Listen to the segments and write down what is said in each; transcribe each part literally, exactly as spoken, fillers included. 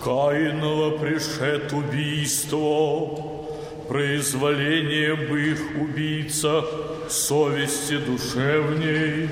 Каинова пришед убийство, произволение бы их убийца совести душевней,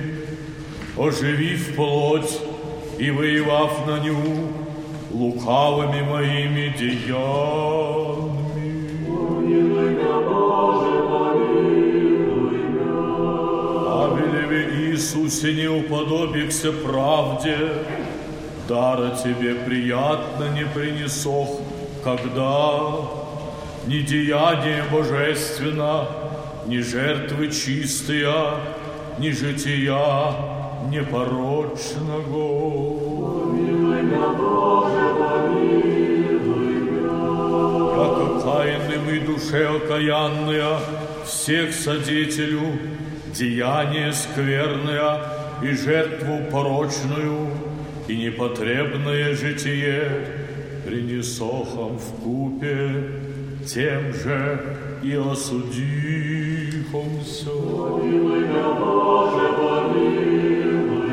оживив плоть и воевав на ню лукавыми моими деяниями. Помилуй меня, Боже, помилуй меня. Авелеве Иисусе не уподобихся правде, дара тебе приятно не принесох, когда ни деяние божественно, ни жертвы чистые, ни жития непорочного. Помилуй меня, Боже, помилуй меня. Яко каянным и душе окаянная, всех содетелю, деяние скверное и жертву порочную, и непотребное житие принесохом вкупе, тем же и осудихомся. Помилуй меня, Боже, помилуй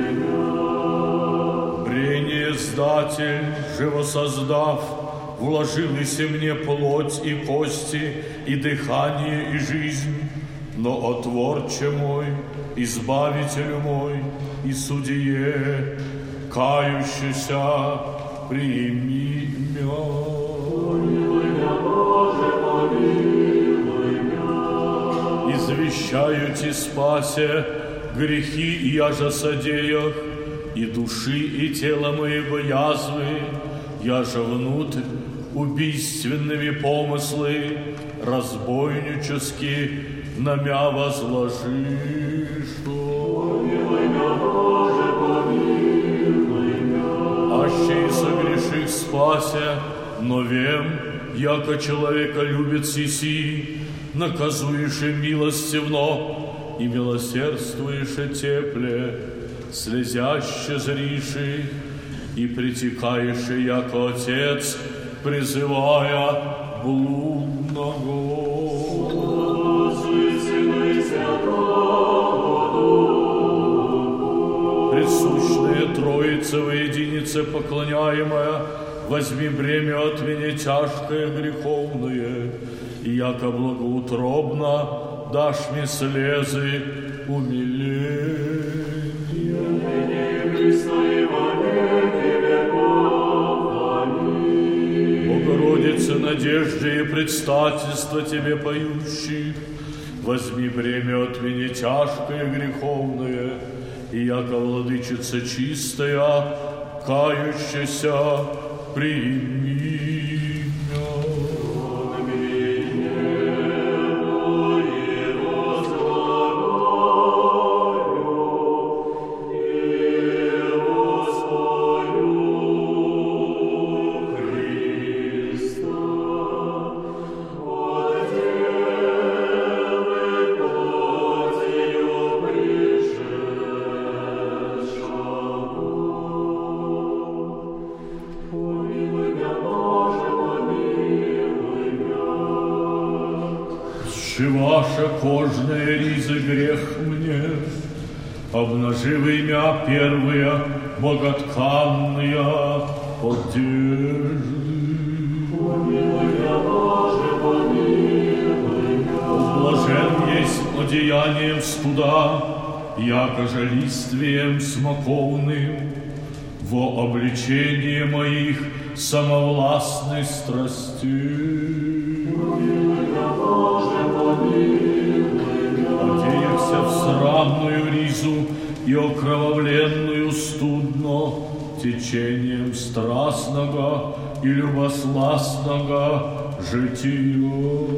меня. Прение сдатель, живосоздав, вложилися мне плоть и кости, и дыхание, и жизнь, но отворче мой, избавителю мой и судье, кающийся, прими меня. Помилуй меня, Боже, помилуй меня. Извещаю ти спасе грехи и яжа содеях, и души, и тела моего язвы, яжа внутрь убийственными помыслы разбойнически на мя возложишь. Помилуй меня, Боже, помилуй меня. Аще и согреших спася, но вем, яко человека любит сиси, наказуешь и милостивно, и милосердствуешь и тепле, слезяще зриши, и притекаешь, яко Отец, призывая блудного. Присущная Троица во единице поклоняемая, возьми бремя от меня тяжкое греховное, и яко благоутробно дашь мне слезы умиления. Богородице, надежде и предстательство тебе поющих, возьми бремя от меня тяжкое греховное, и яко владычица чистая, кающаяся, прими меня. Ваша кожная риза грех мне, обнаживай мя первые боготканные одежды. Помилуй меня, Боже, помилуй меня. Блажен есть одеянием студа, яко же листвием смоковным, во обличение моих самовластной страстей. Одеялся в срамную ризу и окровавленную студно течением страстного и любосластного жития.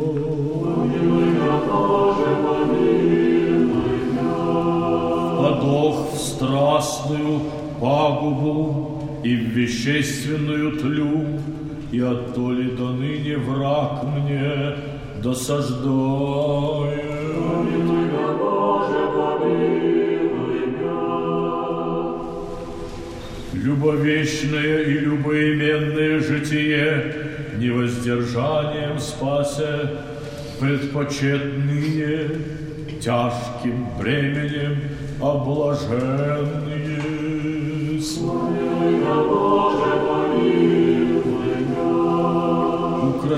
Впадох в страстную пагубу и в вещественную тлю, и оттоли до ныне враг мне досаждает. Помилуй меня, Боже, помилуй меня. Любовечное и любоименное житие невоздержанием спася, предпочет ныне тяжким бременем облаженные. Помилуй меня, Боже, помилуй меня.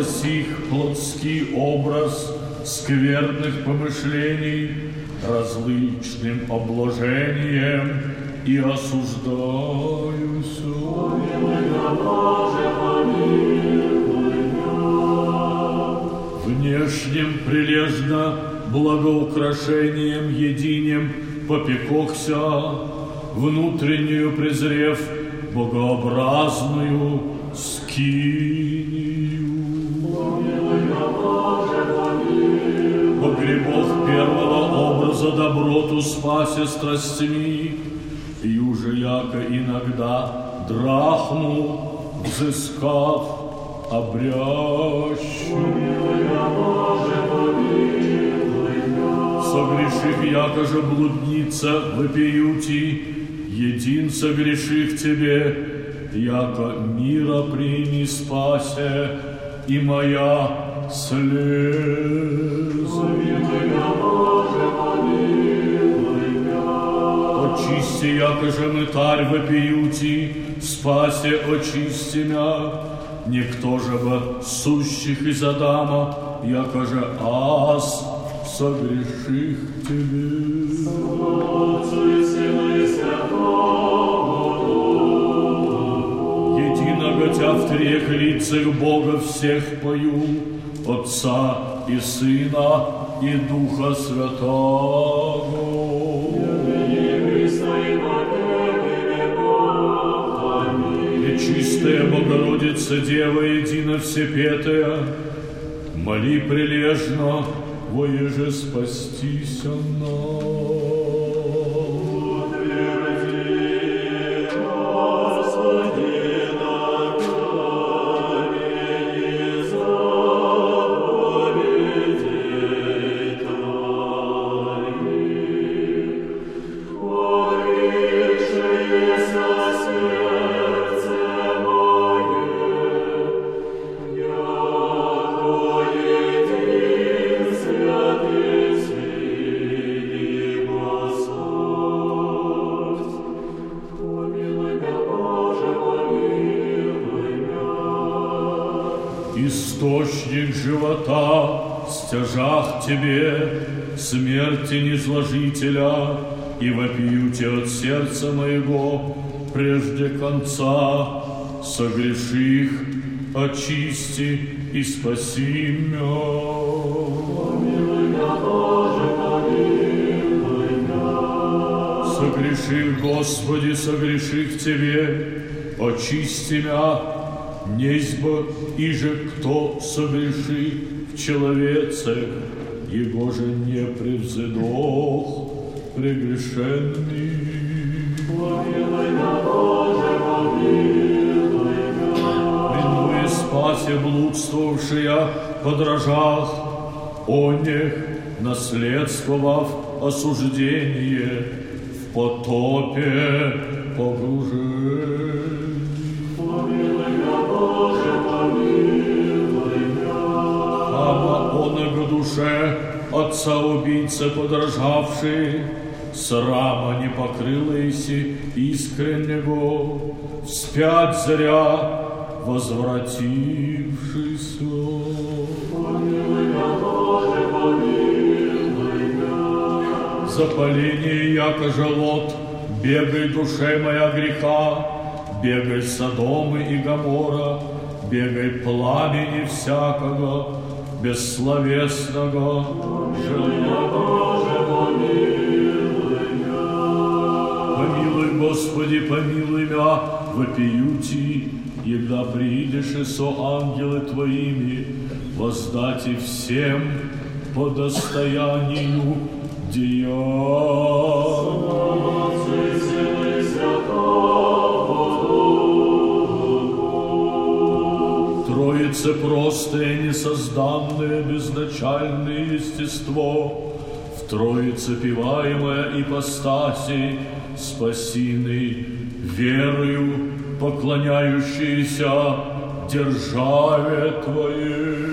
образ сих, плотский образ скверных помышлений, различным обложением и осуждаюся. Внешним прилежно благоукрашением единем попекохся, внутреннюю презрев богообразную скинию. Погребов первого образа доброту спасе страстями, и уже яко иногда драхму взыскав обрящу. Согрешив, яко же блудница вопиюти, един согреших тебе, яко мира прими спасе, и моя слеза. Очисти, яко же мытарь вопиюти, спасе очисти мя, никто же бы сущих из Адама, яко же аз согреших тебе. Единого тя в трех лицах Бога всех пою, Отца и Сына и Духа Святого. Пречистая Богородица, Дева едино всепетая, моли прилежно, воеже спастися нам. Источник живота, стяжах тебе, смерти низложителя, и вопиюте от сердца моего прежде конца, согреших, очисти и спаси мя. Согреших, Господи, согреших тебе, очисти мя, неизбо иже кто согреши в человеце, его же не превзидох прегрешенный. Минуя спасе блудствовавшая по дрожах, о них наследствовав осуждение, в потопе погружен. Душе отца-убийца подражавший, срама не покрылайся искреннего, вспять зря возвратившийся. Запаление, яко желот, бегай, душе моя греха, бегай Содомы и Гомора, бегай пламени всякого, бессловесного желания. Помилуй, Господи, помилуй мя, вопиюти, егда приидешь и со ангелы Твоими, воздати всем по достоянию деяния. Троице простое, несозданное, безначальное естество, в Троице пиваемая ипостаси, спасины, верою поклоняющиеся державе Твоей.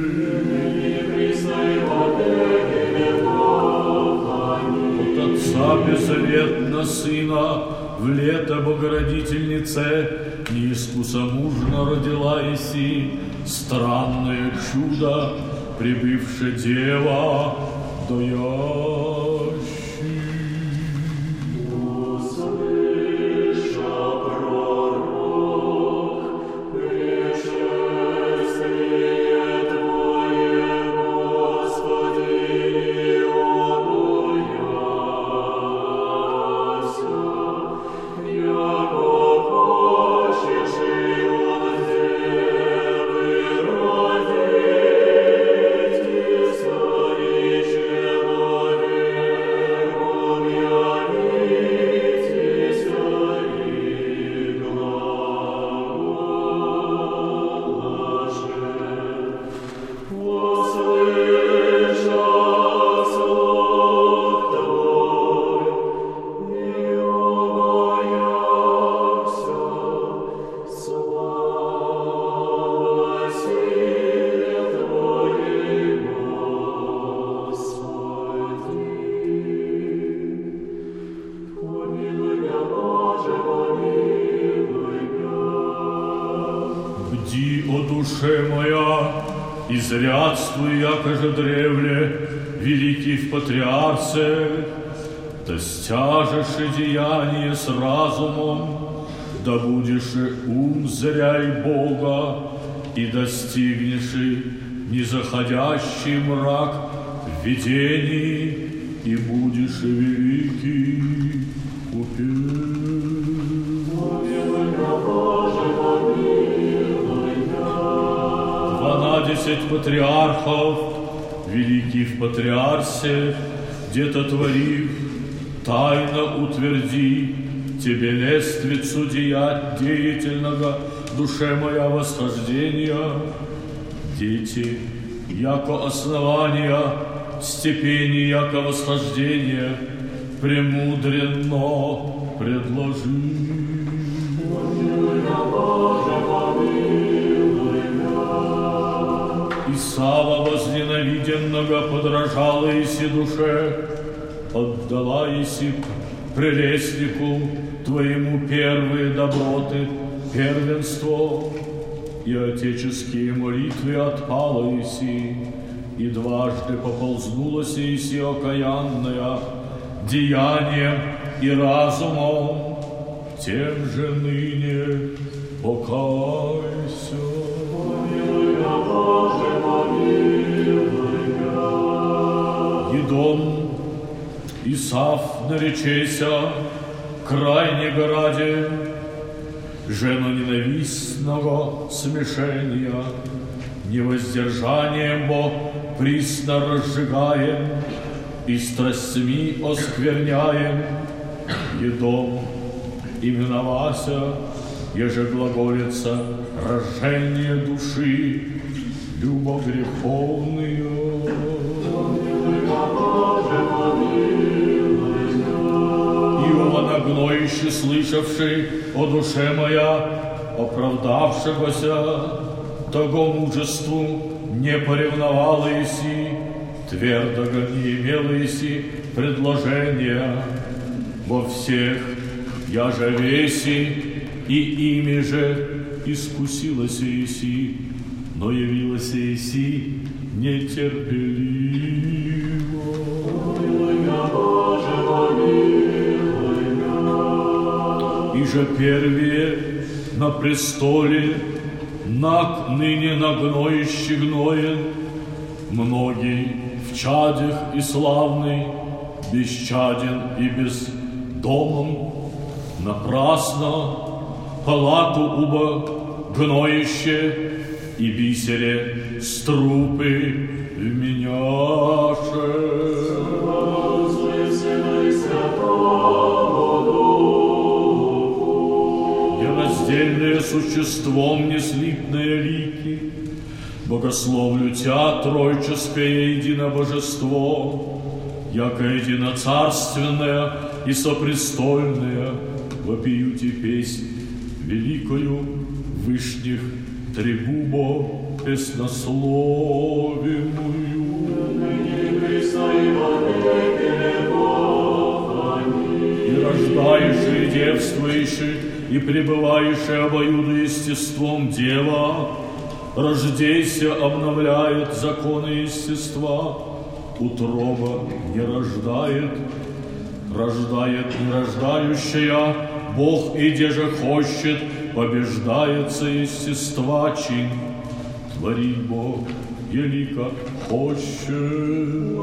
От Отца беззаветно Сына, в лето Богородительнице, неискусомужно родила Иси, странное чудо, прибывшее дева доящий. Душе моя, изрядствуй, яко же древле, великий в патриарце, да стяжешь и деяние с разумом, да будешь и ум зряй Бога, и достигнешь и незаходящий мрак в видении, и будешь и великий купец. Двенадцать патриархов, великий в патриарсе, где-то творив, тайно утверди тебе лествицу деять деятельного, душе моя восхождения. Дети, яко основания, степени, яко восхождения, премудренно предложи. Исава возненавиденного подражала Иси душе, отдала Иси прелестнику твоему первые доброты, первенство, и отеческие молитвы отпала Иси, и дважды поползнулась Иси окаянная деянием и разумом, тем же ныне покайся. Едом Исав наречеся, крайне ради женоненавистного смешения, невоздержанием бо присно разжигаем и страстьми оскверняем. Едом именовася, еже глаголится рождение души, любогреховную. Иова нагноище слышавший о душе моя, оправдавшегося, того мужеству не поревновала Иси, твердого не имела Иси предложения. Во всех я же веси, и ими же искусилась Иси, но явилась Иси нетерпеливо. И же первее на престоле, наг ныне нагноище гноен, многие в чадях и славный, бесчаден и бездомом, напрасно палату убо гноище и бисере струпы вменяше. Нераздельное существом неслитное лики, богословлю Тя, тройческое единобожество, яко единоцарственное и сопрестольное, вопиют и песнь великою вышних тригубо песнословимую. И рождающий, и девствующий, и пребывающий обоюдо естеством дева, рождейся обновляет законы естества, утроба не рождает, рождает нерождающая, Бог, иде же хочет, побеждается естества чин. Творит Бог, елико хочет.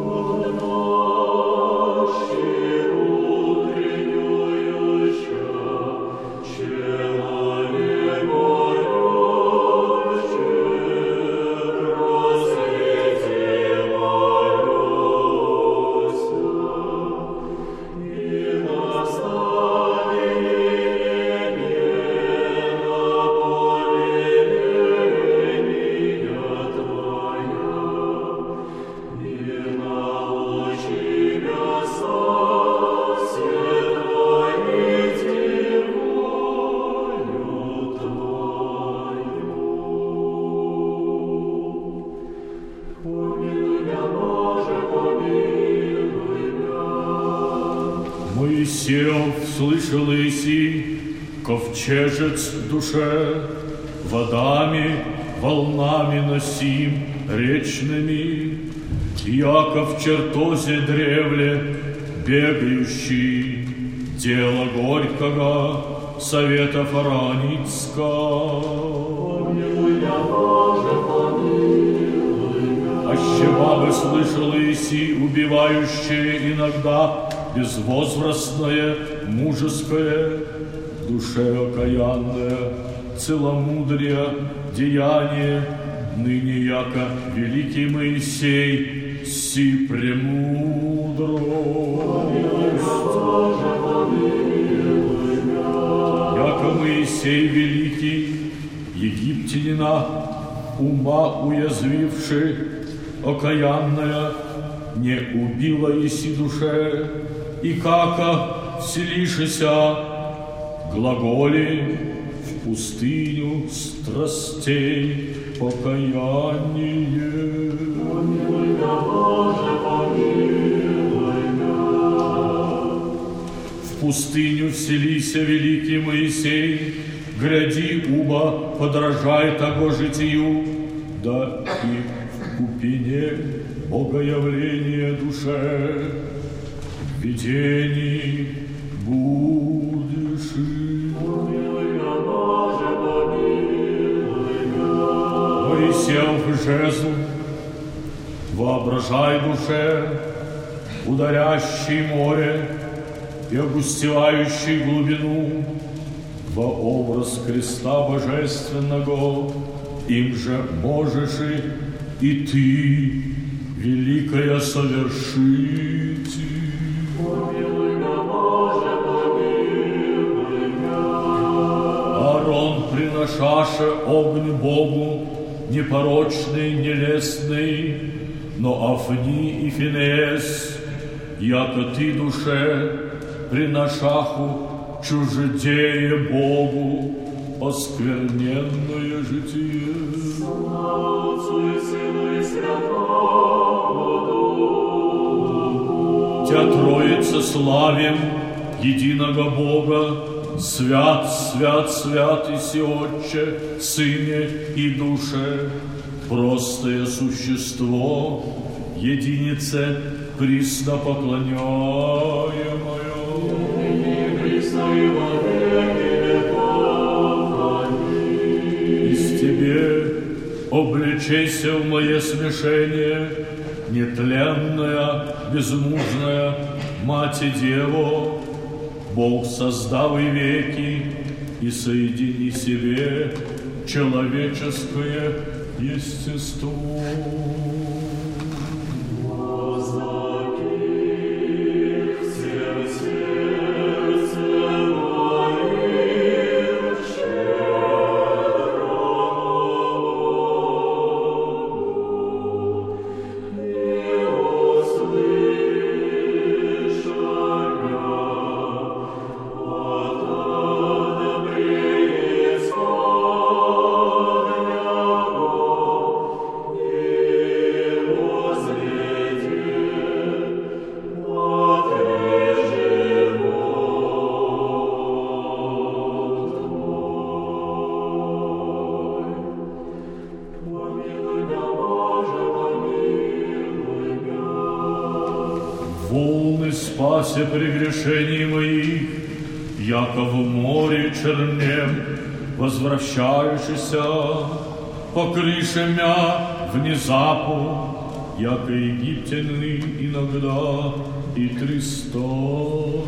Моисеев слышал Иси, ковчежец в душе, водами, волнами носим речными, яко в чертозе древле бегающий, дело горького совета Фараницка. Аще бабы слышал Иси, убивающие иногда безвозрастное, мужеское, в душе окаянное, целомудрие, деяние, ныне яко великий Моисей, си премудрость. Яко Моисей великий, египтянина, ума уязвивший, окаянная, не убила еси душе, и како вселишися, глаголи в пустыню страстей покаяние. Помилуй меня, Боже, помилуй меня. В пустыню вселися великий Моисей, гряди, уба, подражай того житию, да и в купине богоявление душе, в видении будешь. Помилуй меня, Боже, помилуй меня. Моисеев жезл, воображай душе, ударящий море и огустевающий глубину, во образ креста божественного, им же можешь и, и ты, великая, совершить. Помилуй меня, Боже, помилуй меня. Аарон, приношаше огонь Богу, непорочный, нелестный, но Афни и Финеес, яко ты душе, приношаху, чуждее Богу, оскверненное житие. Слава Отцу и Сыну и Святому Духу. Тя Троица славим, единого Бога, свят, свят, свят и Отче, Сыне и Душе, простое существо, единице присно поклоняемое. Ныне присно и во веки веков. Аминь. Из тебе облечейся в мое смешение, нетленная, безмужная Мать и Дево, Бог создав и веки, и соедини себе человеческое естество. Господи, спаси прегрешений моих, яко в море чернем возвращающийся, покрыше мя внезапу, яко египтяны иногда и тридцать.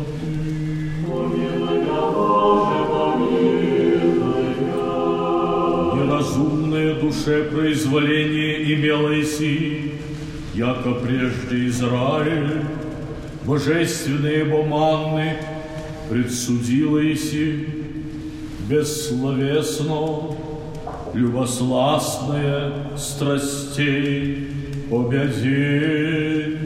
Неразумное душе произволение имело иси, яко прежде Израиль, божественные боманны предсудила иси, бессловесно, любосластное страстей обязение.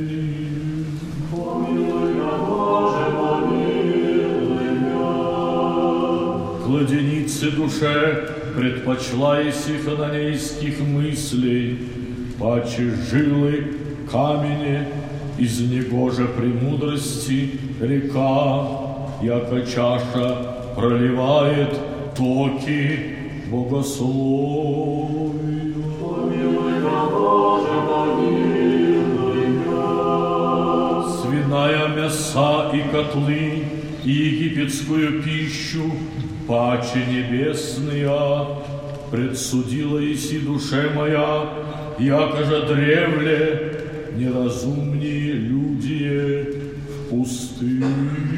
Кладенице душе предпочла иси хананейских мыслей, паче жилы камени из негоже премудрости река, яко чаша проливает токи богословия. Свиная мяса и котлы, и египетскую пищу, паче небесная, предсудила иси душе моя, яко же древле неразумнее люди в пустыне.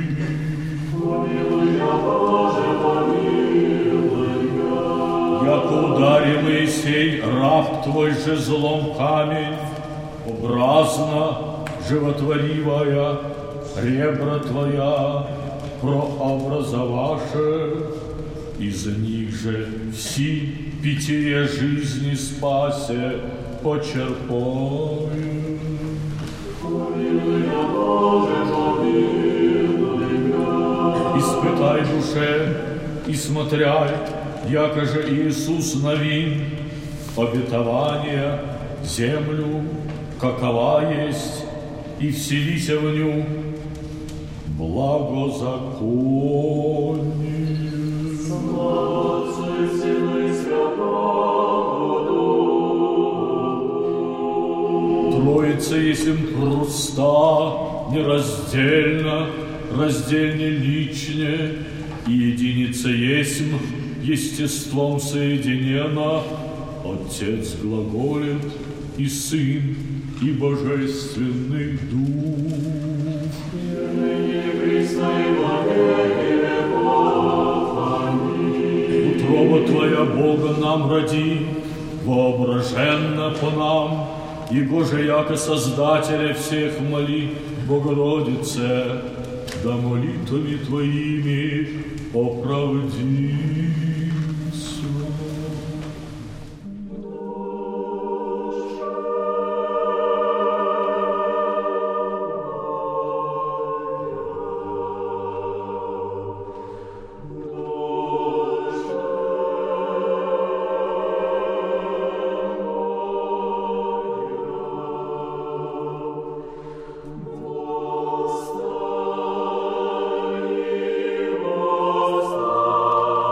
Яко удари, Моисей, раб твой жезлом камень, образно животворивая ребра твоя прообразоваше, из них же все питье жизни спасе почерпаю. Испытай душе и смотряй, яко же Иисус новин, обетование землю, какова есть, и вселися в ню благозаконие. Троица есмь проста, нераздельна, раздельне личне, и единица есмь естеством соединена, Отец глаголит, и Сын, и Божественный Дух. Утроба Твоя Бога нам роди, воображенно по нам, Его же яко Создателя всех моли, Богородице, да молитвами Твоими оправдись. Господи,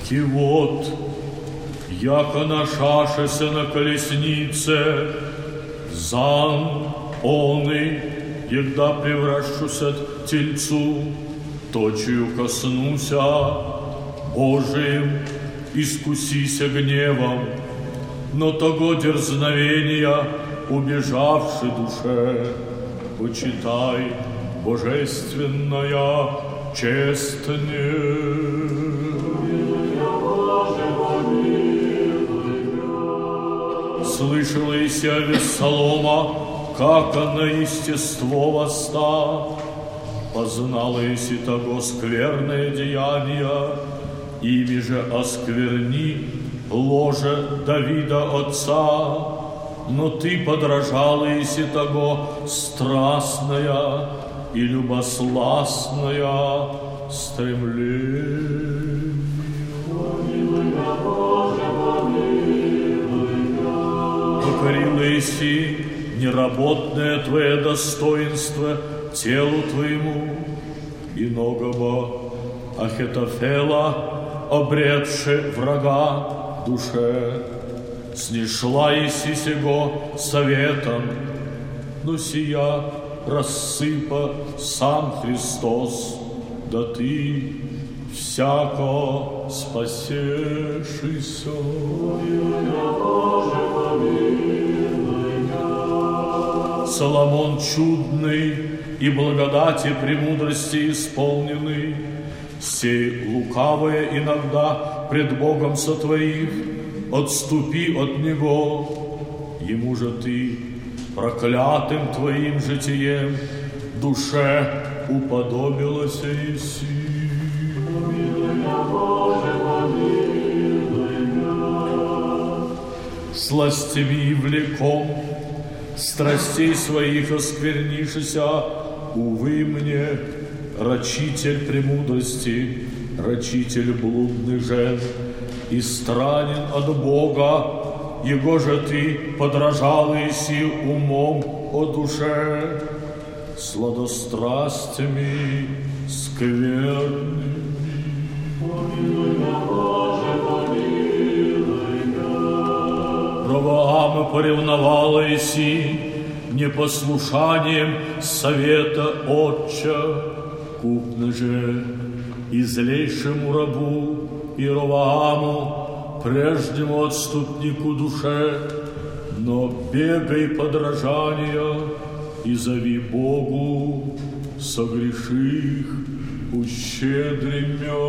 И вот, яко нашашеся на колеснице, зан оны, егда превращуся тельцу, точию коснуся Божиим, искусися гневом, но того дерзновения, убежавши душе, почитай божественная честнее. Слышала Ися Вессалома, как на естество восстав, познала Иси того скверное деяние, ими же оскверни ложе Давида отца, но ты подражала Иси того страстная и любосластная стремление. Покорила Иси неработное твое достоинство телу твоему, иногого Ахитофела, обретши врага душе, снишла Иси сего советом, но сия рассыпа сам Христос, да ты всяко спасешься. Соломон чудный и благодати премудрости исполненный, сей лукавое иногда пред Богом сотворив, отступи от него, ему же ты проклятым твоим житием душе уподобилась Иси. Сластями влеком, страстей своих осквернишися, увы мне, рачитель премудрости, рачитель блудных жен, и странен от Бога, его же ты подражал Иси умом о душе, сладострастями скверными. Ровоама поревновала Иси непослушанием совета отча, купно же и злейшему рабу Иеровоаму, прежнему отступнику душе, но бегай подражания и зови Богу согреших ущедремя.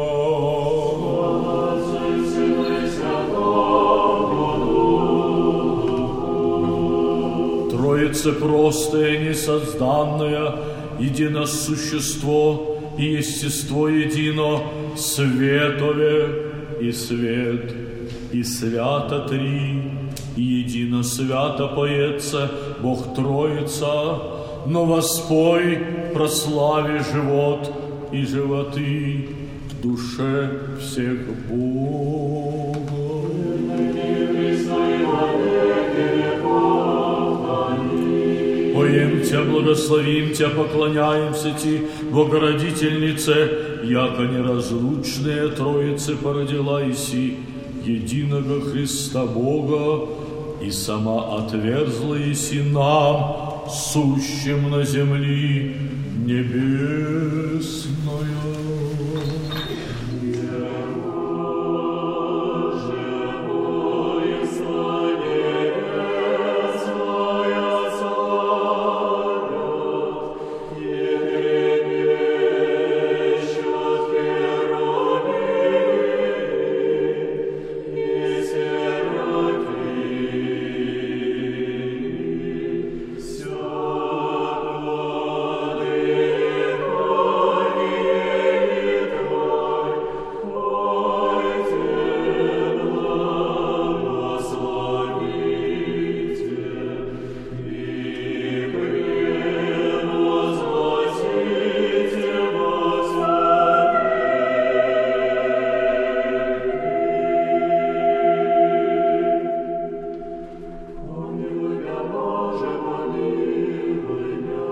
Троица простая, несозданная, едино существо и естество едино, светове и свет, и свято три, и едино свято поется Бог Троица, но воспой прослави живот и животы в душе всех Бога. Поем Тебя, благословим Тебя, поклоняемся Ти, Богородительнице, яко неразлучные Троицы породила Иси, единого Христа Бога, и сама отверзла Иси нам, сущим на земли небесную.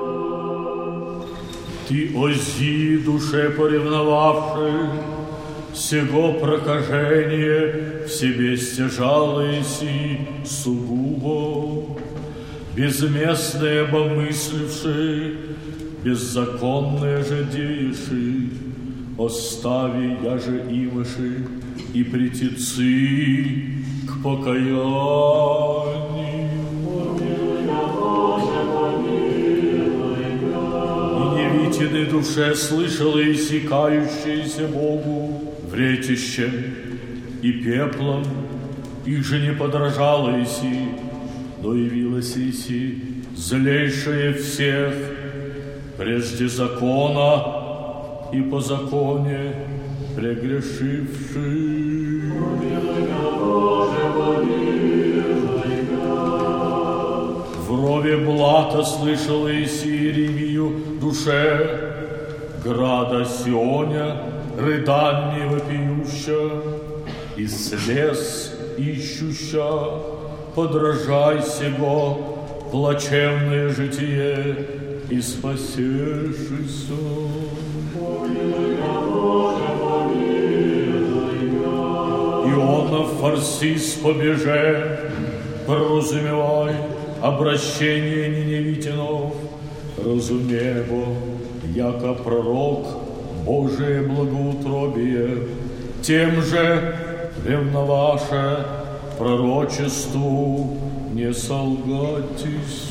Ты, ози, душе поревновавши, сего прокажение в себе стяжало еси сугубо, безместные обомысливши, беззаконные же дееши, остави я же имыши и притецы к покаянию. И душе слышала иссякающееся Богу вретищем и пеплом, их же не подражала еси, но явилась еси злейшее всех, прежде закона и по законе прегрешивший. В рове блата слышала еси Иеремию душе града Сионя, рыданье вопиюща, и слез ищуща, подражай сего плачевное житие и спасешься. Ионов Фарсис побеже, поразумевай обращение ниневитянов, разумево, яко пророк Божие благоутробие, тем же ревноваше пророчеству не солгатись.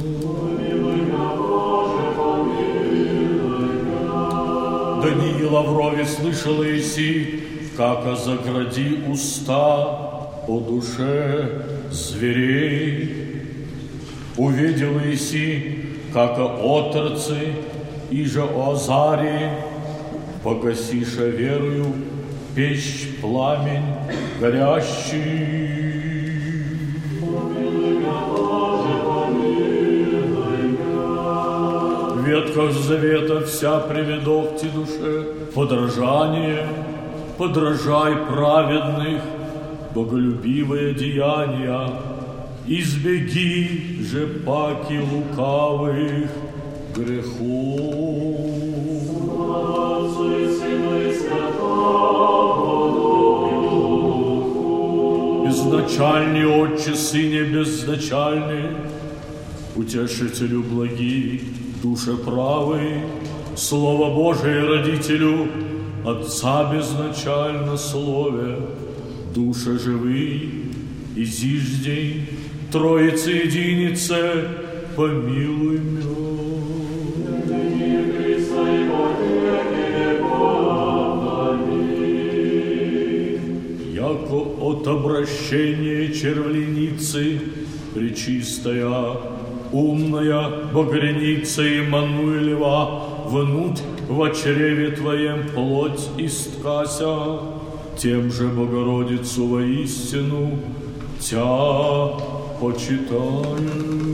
Даниил Лаврове слышала еси, как загради уста о душе зверей. Увидела еси, как отрацы, и же о Азаре, погасиша верою печь пламень горящий. В ветках завета вся приведох ти душе подражание, подражай праведных, боголюбивые деяния, избеги же паки лукавых грехов. Безначальный Отче, Сыне безначальный, Утешителю благи, душе правый, Слово Божие Родителю, Отца безначально Слове, душе живый, и зиждей, Троице единице, помилуй меня. Яко от обращения червленицы пречистая, умная багряница Иммануилева, внуть во чреве Твоем плоть исткася, тем же Богородицу воистину Тя почитаю.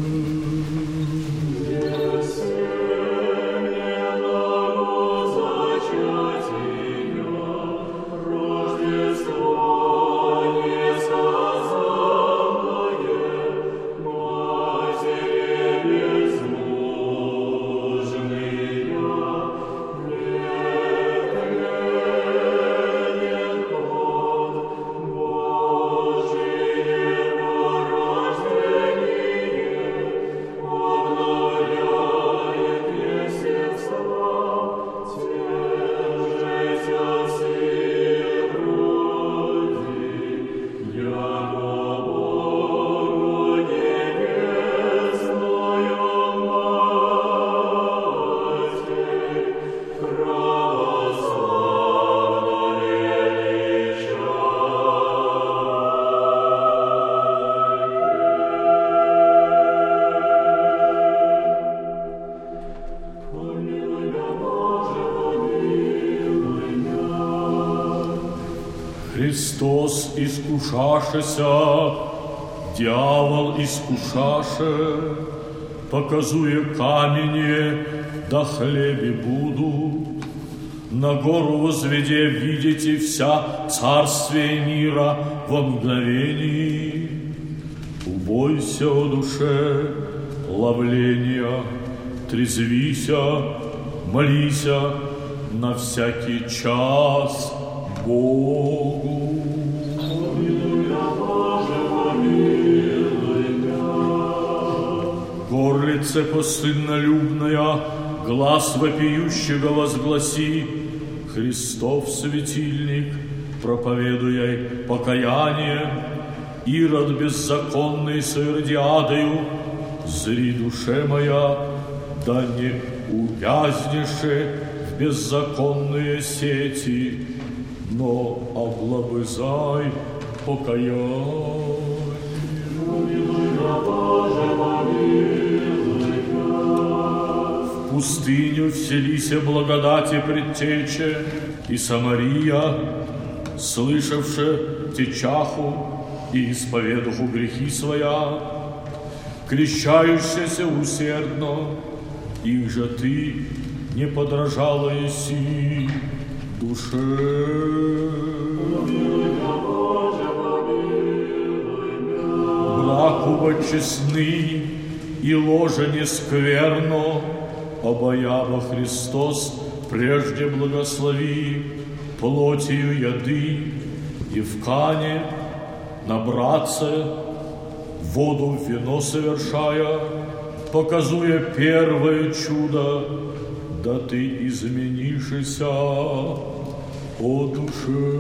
Христос искушашеся, дьявол искушаше, показуя камени, да хлебе буду. На гору возведе видите вся царствие мира во мгновении. Убойся, о душе, ловления, трезвися, молися на всякий час Богу. Горлице постыднолюбная, глаз вопиющего возгласи, Христов светильник, проповедуя покаяние, Ирод беззаконный с Иродиадою, зри, душе моя, да не увязнеше в беззаконные сети, но облобызай покаяние. В пустыню вселися благодати предтече, и Самария, слышавши течаху и исповедуху грехи своя, крещающаяся усердно, их же ты не подражала еси душе. Бракува честны и ложа не скверно, обаява Христос прежде благослови, плотью яды и в кане набраться, воду в вино совершая, показуя первое чудо, да ты изменишься, о душе.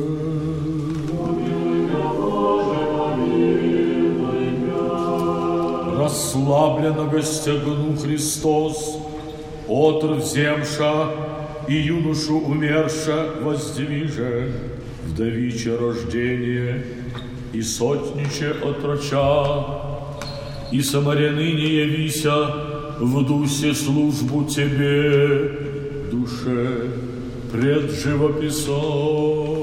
Расслабленно стегну Христос, отр вземша и юношу умерша воздвиже, вдовиче рождение и сотниче отроча, и самаряныне явися в дусе службу тебе, душе пред живописом.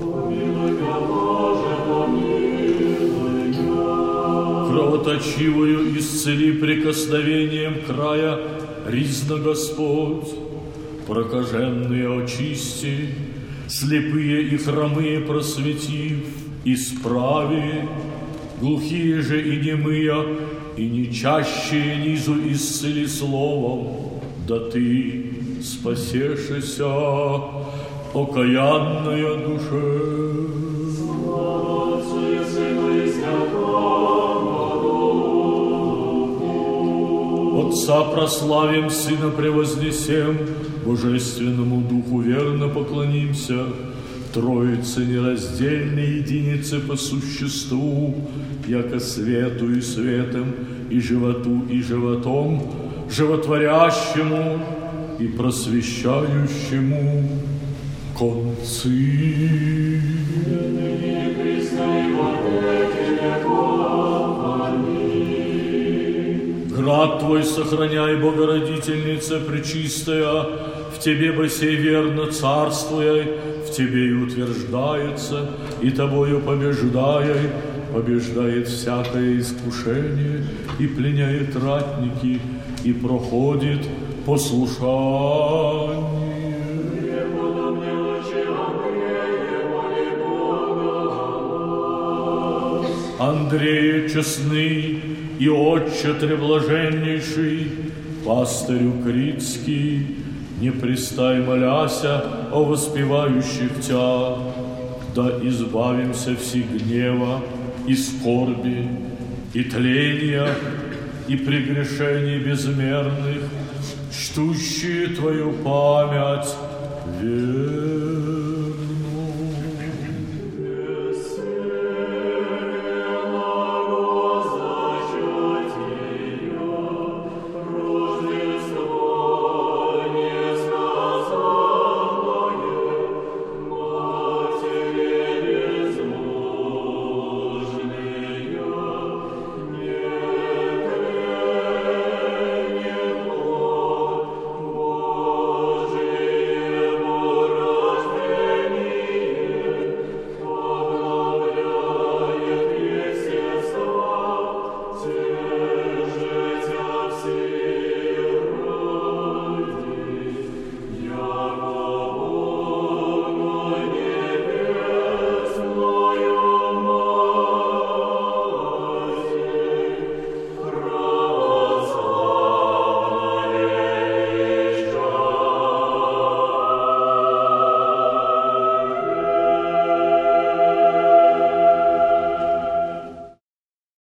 Кровоточивую исцели прикосновением края ризна Господь, прокаженные очисти, слепые и хромые просветив, исправи, глухие же и немые, и нечащие низу исцели словом, да ты спасешься, окаянная душе. Отца прославим, Сына превознесем, Божественному Духу верно поклонимся, Троице нераздельной единице по существу, яко свету и светом, и животу и животом, животворящему и просвещающему концы. Град Твой сохраняй, Богородительница пречистая, в Тебе бы сей верно царствуя, в Тебе и утверждается, и Тобою побеждая, побеждает всякое искушение, и пленяет ратники, и проходит послушание. Андрея честный и отче треблаженнейший, пастырю Критский, не пристай моляся о воспевающих Тя, да избавимся все гнева и скорби, и тления, и прегрешений безмерных, чтущие Твою память век.